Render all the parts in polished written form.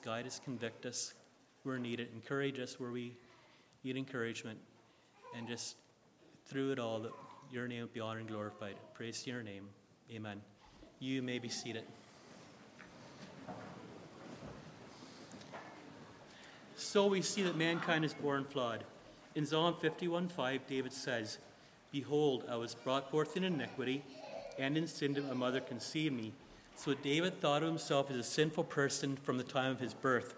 Guide us, convict us where needed, encourage us where we need encouragement, and just through it all, that your name will be honored and glorified. Praise to your name. Amen. You may be seated. So we see that mankind is born flawed. In Psalm 51:5, David says, "Behold, I was brought forth in iniquity, and in sin did my mother conceive me." So David thought of himself as a sinful person from the time of his birth.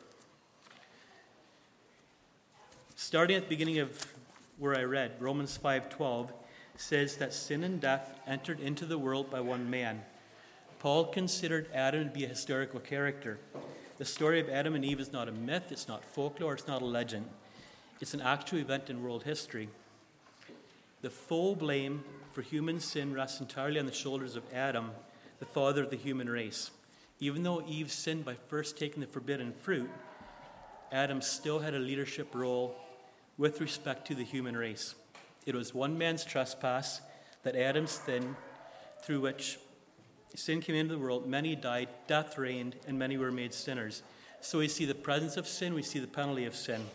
Starting at the beginning of where I read, Romans 5:12 says that sin and death entered into the world by one man. Paul considered Adam to be a historical character. The story of Adam and Eve is not a myth, it's not folklore, it's not a legend. It's an actual event in world history. The full blame for human sin rests entirely on the shoulders of Adam, the father of the human race. Even though Eve sinned by first taking the forbidden fruit, Adam still had a leadership role with respect to the human race. It was one man's trespass, that Adam's sin, through which sin came into the world. Many died, death reigned, and many were made sinners. So we see the presence of sin, we see the penalty of sin.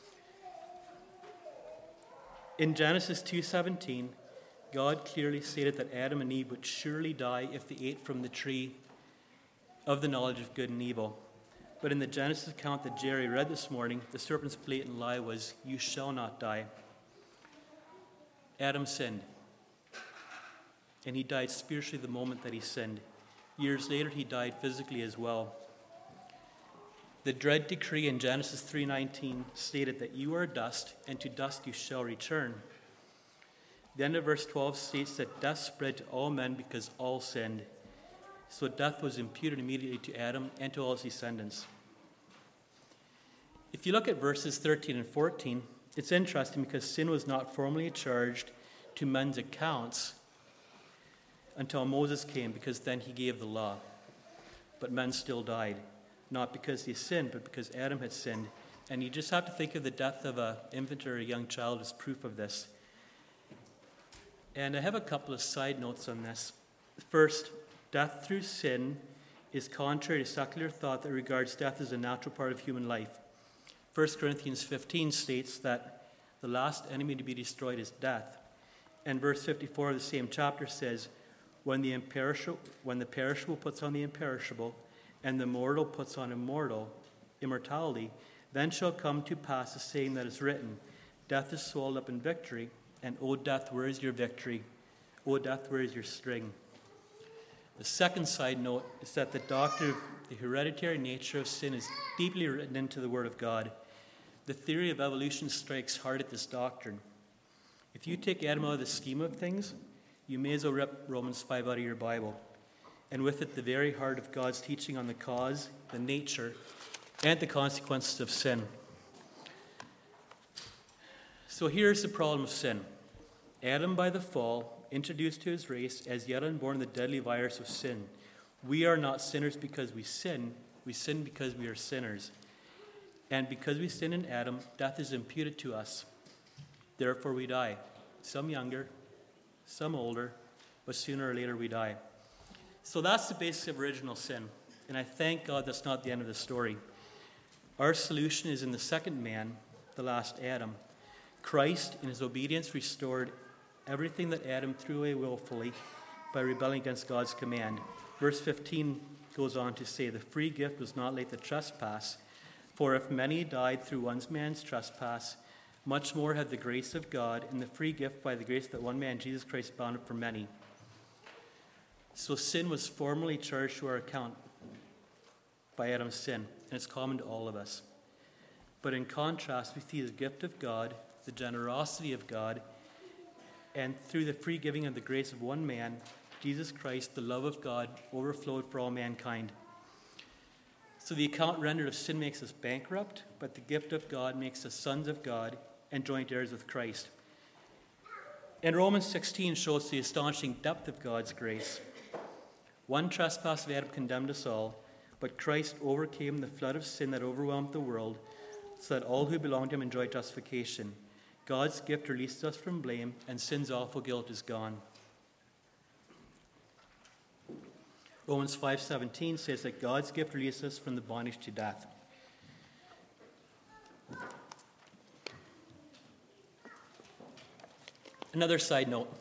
In Genesis 2:17, God clearly stated that Adam and Eve would surely die if they ate from the tree of the knowledge of good and evil. But in the Genesis account that Jerry read this morning, the serpent's blatant lie was, "You shall not die." Adam sinned, and he died spiritually the moment that he sinned. Years later, he died physically as well. The dread decree in Genesis 3:19 stated that you are dust, and to dust you shall return. The end of verse 12 states that death spread to all men because all sinned. So death was imputed immediately to Adam and to all his descendants. If you look at verses 13 and 14, it's interesting because sin was not formally charged to men's accounts until Moses came, because then he gave the law. But men still died, not because they sinned, but because Adam had sinned. And you just have to think of the death of an infant or a young child as proof of this. And I have a couple of side notes on this. First, death through sin is contrary to secular thought that regards death as a natural part of human life. 1 Corinthians 15 states that the last enemy to be destroyed is death. And verse 54 of the same chapter says, when the perishable puts on the imperishable, and the mortal puts on immortality, then shall come to pass the saying that is written, death is swallowed up in victory, and O death, where is your victory? O death, where is your sting? The second side note is that the doctrine of the hereditary nature of sin is deeply written into the Word of God. The theory of evolution strikes hard at this doctrine. If you take Adam out of the scheme of things, you may as well rip Romans 5 out of your Bible. And with it, the very heart of God's teaching on the cause, the nature, and the consequences of sin. So here's the problem of sin. Adam, by the fall, introduced to his race as yet unborn the deadly virus of sin. We are not sinners because we sin because we are sinners. And because we sin in Adam, death is imputed to us. Therefore we die. Some younger, some older, but sooner or later we die. So that's the basis of original sin. And I thank God that's not the end of the story. Our solution is in the second man, the last Adam. Christ, in his obedience, restored everything that Adam threw away willfully by rebelling against God's command. Verse 15 goes on to say, the free gift was not like the trespass, for if many died through one man's trespass, much more had the grace of God and the free gift by the grace that one man, Jesus Christ, bound for many. So sin was formally charged to our account by Adam's sin, and it's common to all of us. But in contrast, we see the gift of God, the generosity of God, and through the free giving of the grace of one man, Jesus Christ, the love of God overflowed for all mankind. So the account rendered of sin makes us bankrupt, but the gift of God makes us sons of God and joint heirs with Christ. And Romans 16 shows the astonishing depth of God's grace. One trespass of Adam condemned us all, but Christ overcame the flood of sin that overwhelmed the world, so that all who belong to him enjoy justification. God's gift releases us from blame, and sin's awful guilt is gone. Romans 5:17 says that God's gift releases us from the bondage to death. Another side note.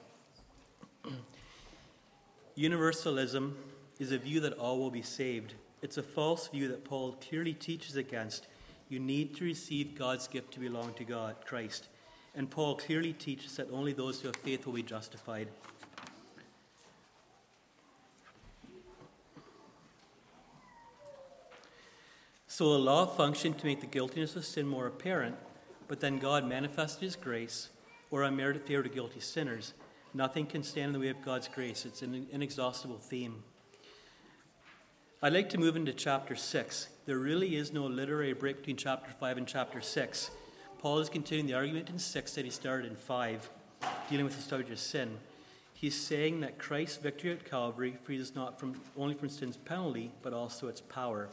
Universalism is a view that all will be saved. It's a false view that Paul clearly teaches against. You need to receive God's gift to belong to God, Christ. And Paul clearly teaches that only those who have faith will be justified. So the law functioned to make the guiltiness of sin more apparent, but then God manifested his grace, or unmerited favor to guilty sinners. Nothing can stand in the way of God's grace. It's an inexhaustible theme. I'd like to move into chapter 6. There really is no literary break between chapter 5 and chapter 6. Paul is continuing the argument in 6 that he started in 5, dealing with the subject of sin. He's saying that Christ's victory at Calvary frees us not only from sin's penalty, but also its power.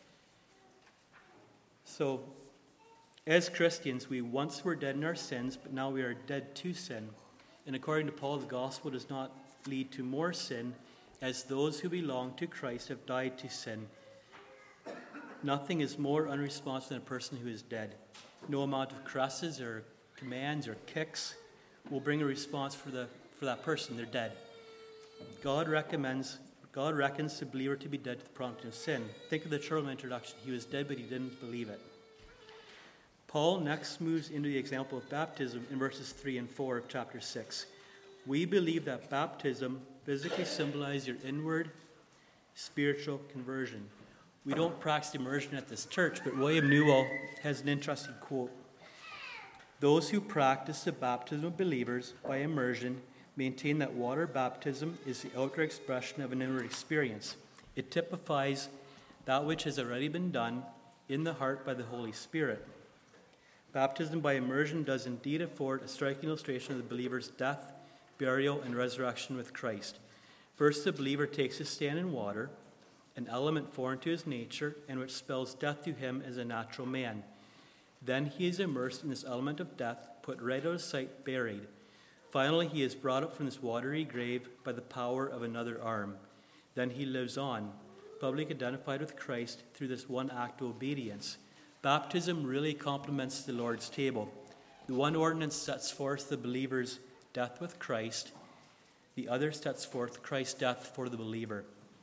So, as Christians, we once were dead in our sins, but now we are dead to sin. And according to Paul, the gospel does not lead to more sin, as those who belong to Christ have died to sin. Nothing is more unresponsive than a person who is dead. No amount of caresses or commands or kicks will bring a response for that person. They're dead. God reckons the believer to be dead to the prompting of sin. Think of the children introduction. He was dead, but he didn't believe it. Paul next moves into the example of baptism in verses 3 and 4 of chapter 6. We believe that baptism physically symbolizes your inward spiritual conversion. We don't practice immersion at this church, but William Newell has an interesting quote. Those who practice the baptism of believers by immersion maintain that water baptism is the outer expression of an inward experience. It typifies that which has already been done in the heart by the Holy Spirit. Baptism by immersion does indeed afford a striking illustration of the believer's death, burial, and resurrection with Christ. First, the believer takes his stand in water, an element foreign to his nature, and which spells death to him as a natural man. Then he is immersed in this element of death, put right out of sight, buried. Finally, he is brought up from this watery grave by the power of another arm. Then he lives on, publicly identified with Christ through this one act of obedience. Baptism really complements the Lord's table. The one ordinance sets forth the believer's death with Christ. The other sets forth Christ's death for the believer.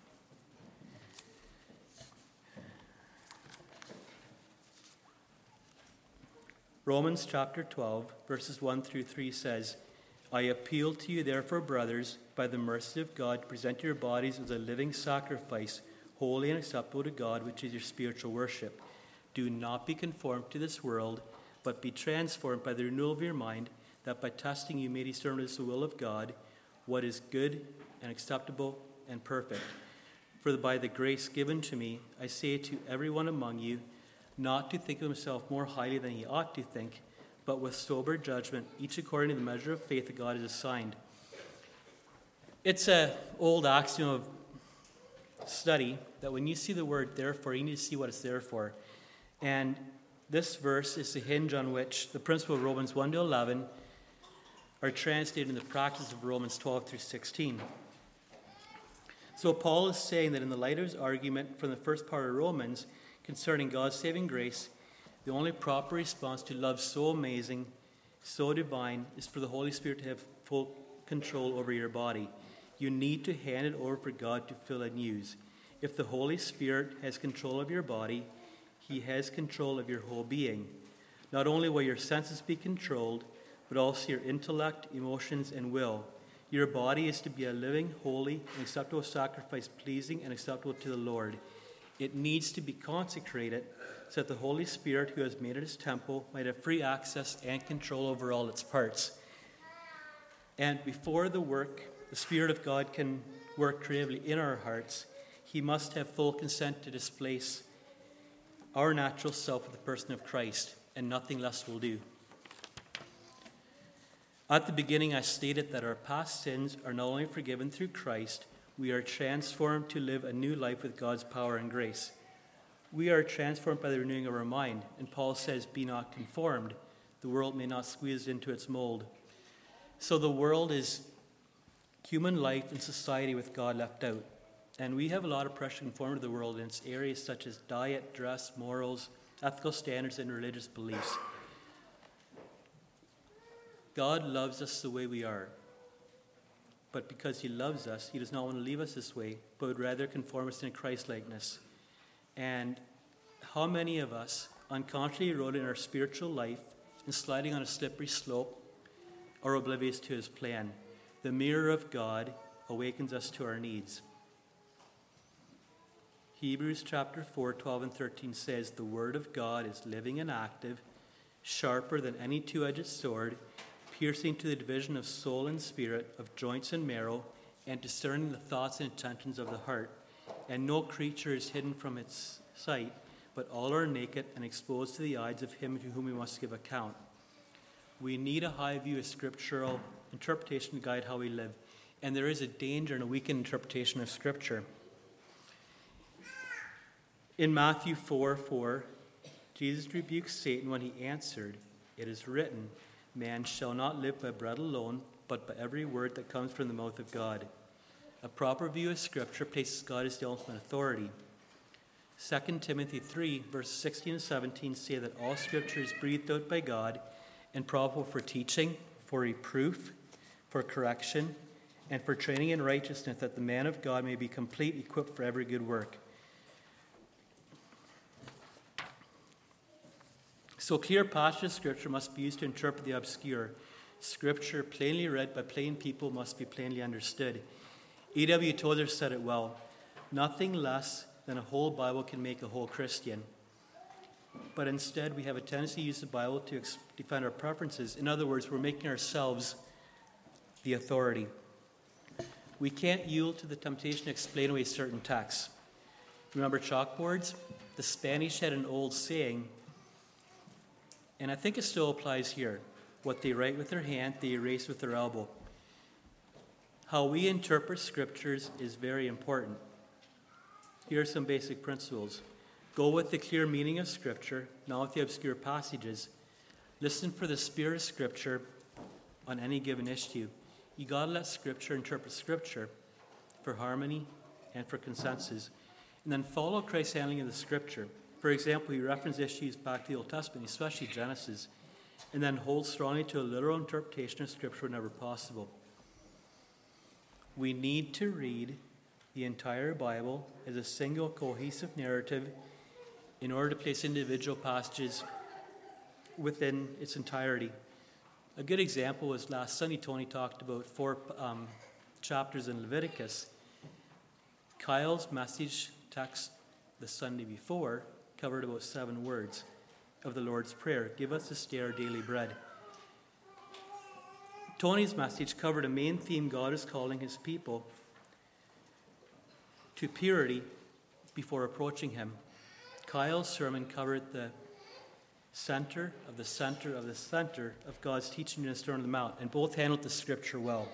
Romans chapter 12, verses 1 through 3 says, I appeal to you, therefore, brothers, by the mercy of God, to present your bodies as a living sacrifice, holy and acceptable to God, which is your spiritual worship. Do not be conformed to this world, but be transformed by the renewal of your mind, that by testing you may discern what is the will of God, what is good and acceptable and perfect. For by the grace given to me, I say to everyone among you, not to think of himself more highly than he ought to think, but with sober judgment, each according to the measure of faith that God has assigned. It's an old axiom of study that when you see the word therefore, you need to see what it's there for. And this verse is the hinge on which the principle of Romans 1 to 11 are translated in the practice of Romans 12 through 16. So Paul is saying that in the light of his argument from the first part of Romans concerning God's saving grace, the only proper response to love so amazing, so divine, is for the Holy Spirit to have full control over your body. You need to hand it over for God to fill and use. If the Holy Spirit has control of your body, he has control of your whole being. Not only will your senses be controlled, but also your intellect, emotions, and will. Your body is to be a living, holy, and acceptable sacrifice, pleasing and acceptable to the Lord. It needs to be consecrated so that the Holy Spirit, who has made it his temple, might have free access and control over all its parts. And before the Spirit of God can work creatively in our hearts, he must have full consent to displace our natural self with the person of Christ, and nothing less will do. At the beginning, I stated that our past sins are not only forgiven through Christ, we are transformed to live a new life with God's power and grace. We are transformed by the renewing of our mind, and Paul says, be not conformed. The world may not squeeze into its mold. So the world is human life and society with God left out. And we have a lot of pressure to conform to the world in its areas such as diet, dress, morals, ethical standards, and religious beliefs. God loves us the way we are. But because he loves us, he does not want to leave us this way, but would rather conform us into Christ-likeness. And how many of us unconsciously rode in our spiritual life and sliding on a slippery slope are oblivious to his plan? The mirror of God awakens us to our needs. Hebrews chapter 4, 12 and 13 says, "The word of God is living and active, sharper than any two-edged sword, piercing to the division of soul and spirit, of joints and marrow, and discerning the thoughts and intentions of the heart. And no creature is hidden from its sight, but all are naked and exposed to the eyes of him to whom we must give account." We need a high view of scriptural interpretation to guide how we live. And there is a danger in a weakened interpretation of Scripture. In Matthew 4:4, Jesus rebukes Satan when he answered, "It is written, man shall not live by bread alone, but by every word that comes from the mouth of God." A proper view of Scripture places God as the ultimate authority. 2 Timothy 3, verses 16 and 17 say that all Scripture is breathed out by God and profitable for teaching, for reproof, for correction, and for training in righteousness, that the man of God may be complete, equipped for every good work. So clear passages of Scripture must be used to interpret the obscure. Scripture, plainly read by plain people, must be plainly understood. A.W. Tozer said it well: "Nothing less than a whole Bible can make a whole Christian." But instead, we have a tendency to use the Bible to defend our preferences. In other words, we're making ourselves the authority. We can't yield to the temptation to explain away certain texts. Remember chalkboards? The Spanish had an old saying, and I think it still applies here: what they write with their hand, they erase with their elbow. How we interpret scriptures is very important. Here are some basic principles. Go with the clear meaning of Scripture, not with the obscure passages. Listen for the spirit of Scripture on any given issue. You got to let Scripture interpret Scripture for harmony and for consensus. And then follow Christ's handling of the Scripture. For example, he referenced issues back to the Old Testament, especially Genesis, and then hold strongly to a literal interpretation of Scripture whenever possible. We need to read the entire Bible as a single cohesive narrative in order to place individual passages within its entirety. A good example was last Sunday, Tony talked about 4 chapters in Leviticus. Kyle's message text the Sunday before covered about 7 words of the Lord's Prayer: "Give us this day our daily bread." Tony's message covered a main theme: God is calling his people to purity before approaching him. Kyle's sermon covered the center of the center of the center of God's teaching in the Sermon on the Mount, and both handled the Scripture well.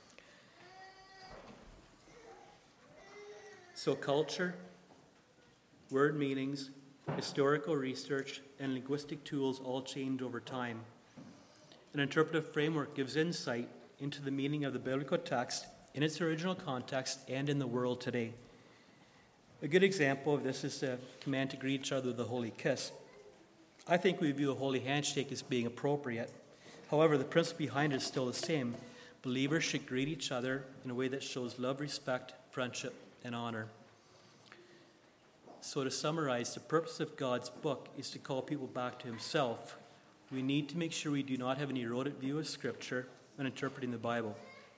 So culture, word meanings, historical research, and linguistic tools all change over time. An interpretive framework gives insight into the meaning of the biblical text in its original context and in the world today. A good example of this is the command to greet each other with a holy kiss. I think we view a holy handshake as being appropriate. However, the principle behind it is still the same. Believers should greet each other in a way that shows love, respect, friendship, and honor. So to summarize, the purpose of God's book is to call people back to himself. We need to make sure we do not have an eroded view of Scripture when interpreting the Bible.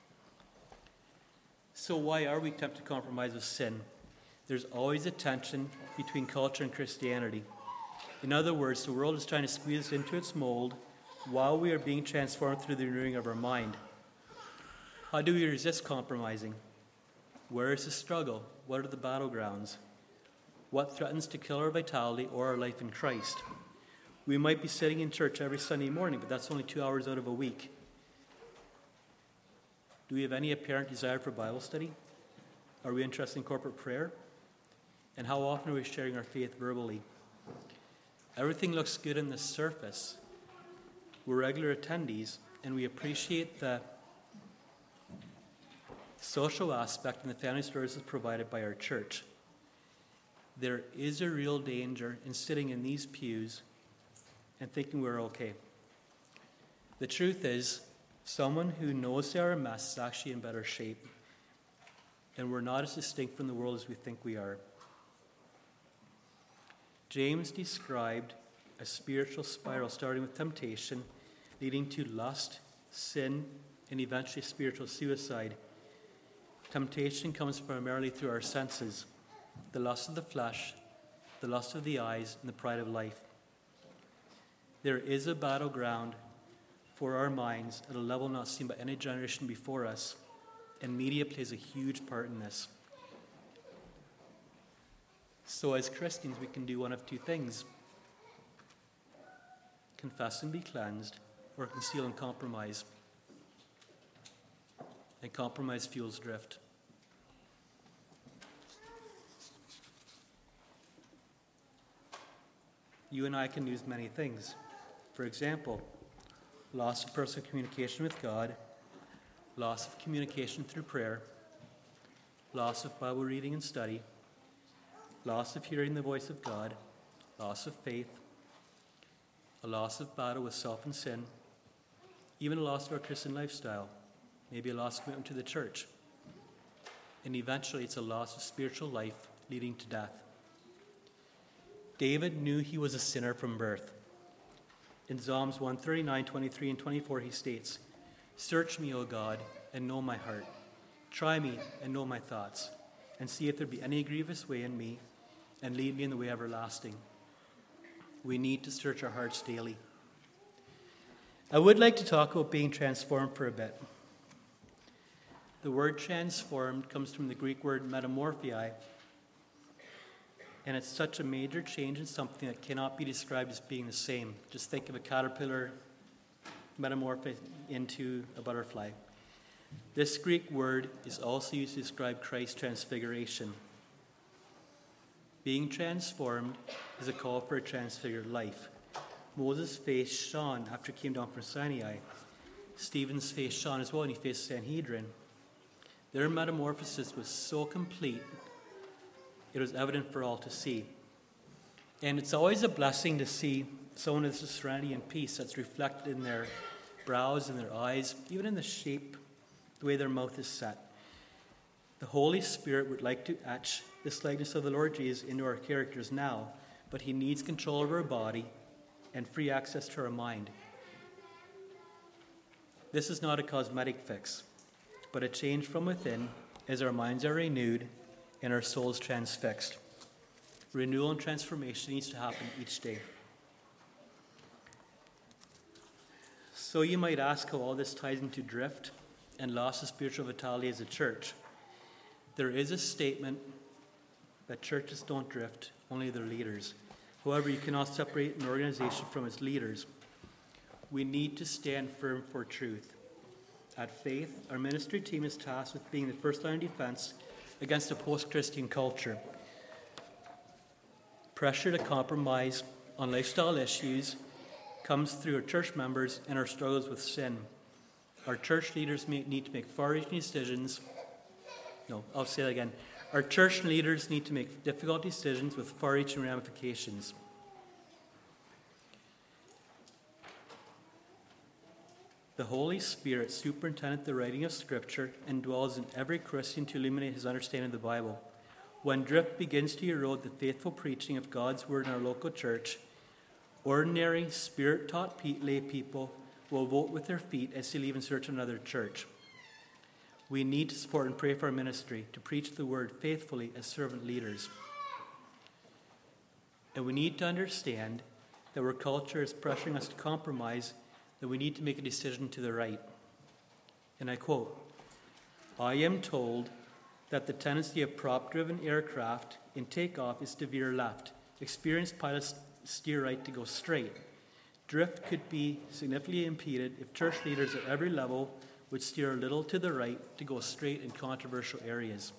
So why are we tempted to compromise with sin? There's always a tension between culture and Christianity. In other words, the world is trying to squeeze us into its mold while we are being transformed through the renewing of our mind. How do we resist compromising? Where is the struggle? What are the battlegrounds? What threatens to kill our vitality or our life in Christ? We might be sitting in church every Sunday morning, but that's only 2 hours out of a week. Do we have any apparent desire for Bible study? Are we interested in corporate prayer? And how often are we sharing our faith verbally? Everything looks good on the surface. We're regular attendees, and we appreciate the social aspect and the family services provided by our church. there is a real danger in sitting in these pews and thinking we're okay. The truth is, someone who knows they are a mess is actually in better shape, and we're not as distinct from the world as we think we are. James described a spiritual spiral starting with temptation, leading to lust, sin, and eventually spiritual suicide. Temptation comes primarily through our senses, the lust of the flesh, the lust of the eyes, and the pride of life. There is a battleground for our minds at a level not seen by any generation before us, and media plays a huge part in this. So as Christians, we can do one of two things: confess and be cleansed, or conceal and compromise. And compromise fuels drift. You and I can lose many things. For example, loss of personal communication with God, loss of communication through prayer, loss of Bible reading and study, loss of hearing the voice of God, loss of faith, a loss of battle with self and sin, even a loss of our Christian lifestyle, maybe a loss of commitment to the church. And eventually it's a loss of spiritual life leading to death. David knew he was a sinner from birth. In Psalms 139, 23, and 24, he states, "Search me, O God, and know my heart. Try me and know my thoughts, and see if there be any grievous way in me, and lead me in the way everlasting." We need to search our hearts daily. I would like to talk about being transformed for a bit. The word transformed comes from the Greek word metamorphia, and it's such a major change in something that cannot be described as being the same. Just think of a caterpillar metamorphosing into a butterfly. This Greek word is also used to describe Christ's transfiguration. Being transformed is a call for a transfigured life. Moses' face shone after he came down from Sinai. Stephen's face shone as well when he faced Sanhedrin. Their metamorphosis was so complete, it was evident for all to see. And it's always a blessing to see someone with serenity and peace that's reflected in their brows and their eyes, even in the shape, the way their mouth is set. The Holy Spirit would like to etch this likeness of the Lord Jesus into our characters now, but he needs control of our body and free access to our mind. This is not a cosmetic fix, but a change from within as our minds are renewed and our souls transfixed. Renewal and transformation needs to happen each day. So you might ask how all this ties into drift and loss of spiritual vitality as a church. There is a statement that churches don't drift, only their leaders. However, you cannot separate an organization from its leaders. We need to stand firm for truth. At Faith, our ministry team is tasked with being the first line of defense against a post-Christian culture. Pressure to compromise on lifestyle issues comes through our church members and our struggles with sin. Our church leaders need to make far-reaching decisions. Our church leaders need to make difficult decisions with far-reaching ramifications. The Holy Spirit superintended the writing of Scripture and dwells in every Christian to illuminate his understanding of the Bible. When drift begins to erode the faithful preaching of God's Word in our local church, ordinary, Spirit-taught lay people will vote with their feet as they leave in search of another church. We need to support and pray for our ministry to preach the Word faithfully as servant leaders. And we need to understand that where culture is pressuring us to compromise, that we need to make a decision to the right. And I quote, "I am told that the tendency of prop-driven aircraft in takeoff is to veer left. Experienced pilots steer right to go straight. Drift could be significantly impeded if church leaders at every level would steer a little to the right to go straight in controversial areas."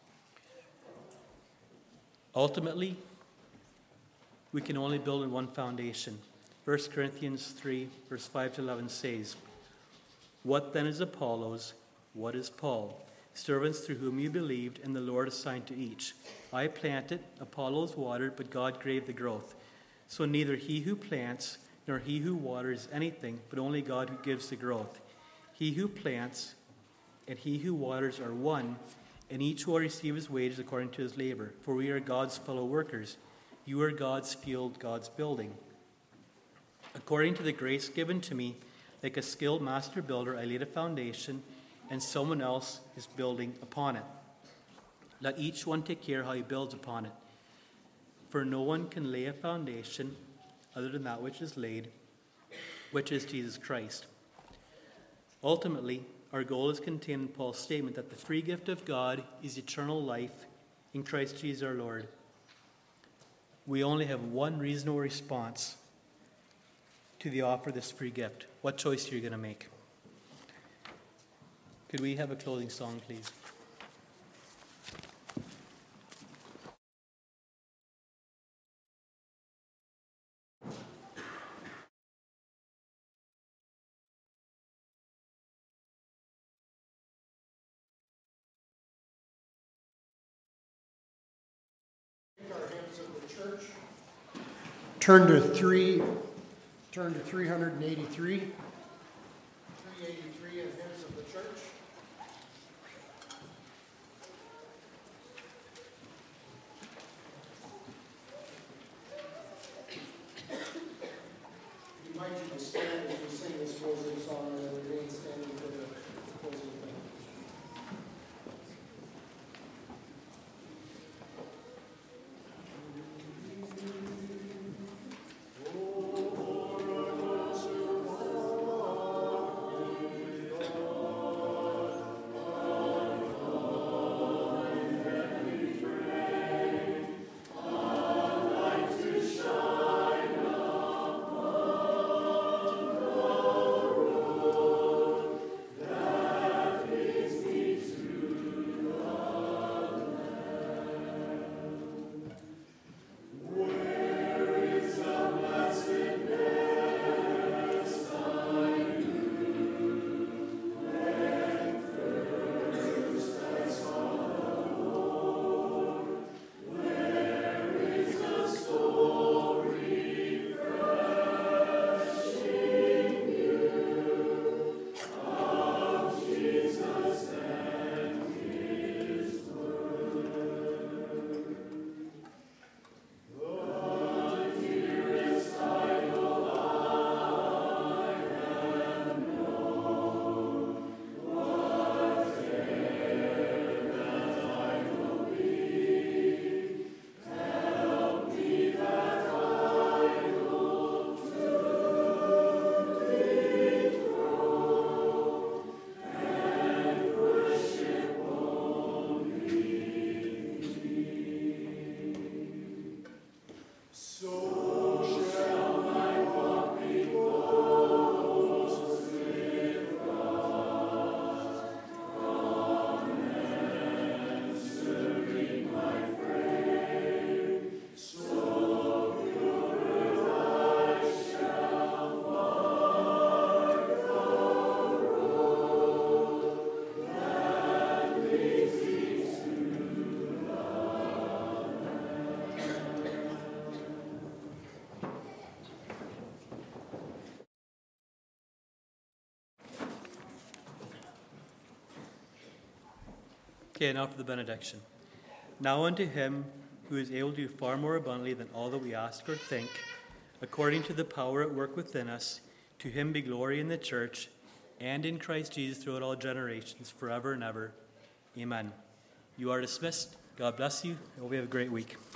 Ultimately, we can only build on one foundation. 1 Corinthians 3, verse 5 to 11 says, "What then is Apollos? What is Paul? servants through whom you believed, and the Lord assigned to each. I planted, Apollos watered, but God gave the growth. So neither he who plants nor he who waters anything, but only God who gives the growth. He who plants and he who waters are one, and each will receive his wages according to his labor. For we are God's fellow workers. You are God's field, God's building. According to the grace given to me, like a skilled master builder, I laid a foundation, and someone else is building upon it. Let each one take care how he builds upon it. For no one can lay a foundation other than that which is laid, which is Jesus Christ. Ultimately, our goal is contained in Paul's statement that the free gift of God is eternal life in Christ Jesus our Lord. We only have one reasonable response to the offer of this free gift. What choice are you going to make? Could we have a closing song, please? Our hymns of the church. Turn to 383. 383 in hymns of the church. We invite you to stand as we sing this closing song and remain standing for the closing benediction. Okay, now for the benediction. Now unto him who is able to do far more abundantly than all that we ask or think, according to the power at work within us, to him be glory in the church and in Christ Jesus throughout all generations, forever and ever. Amen. You are dismissed. God bless you. I hope you have a great week.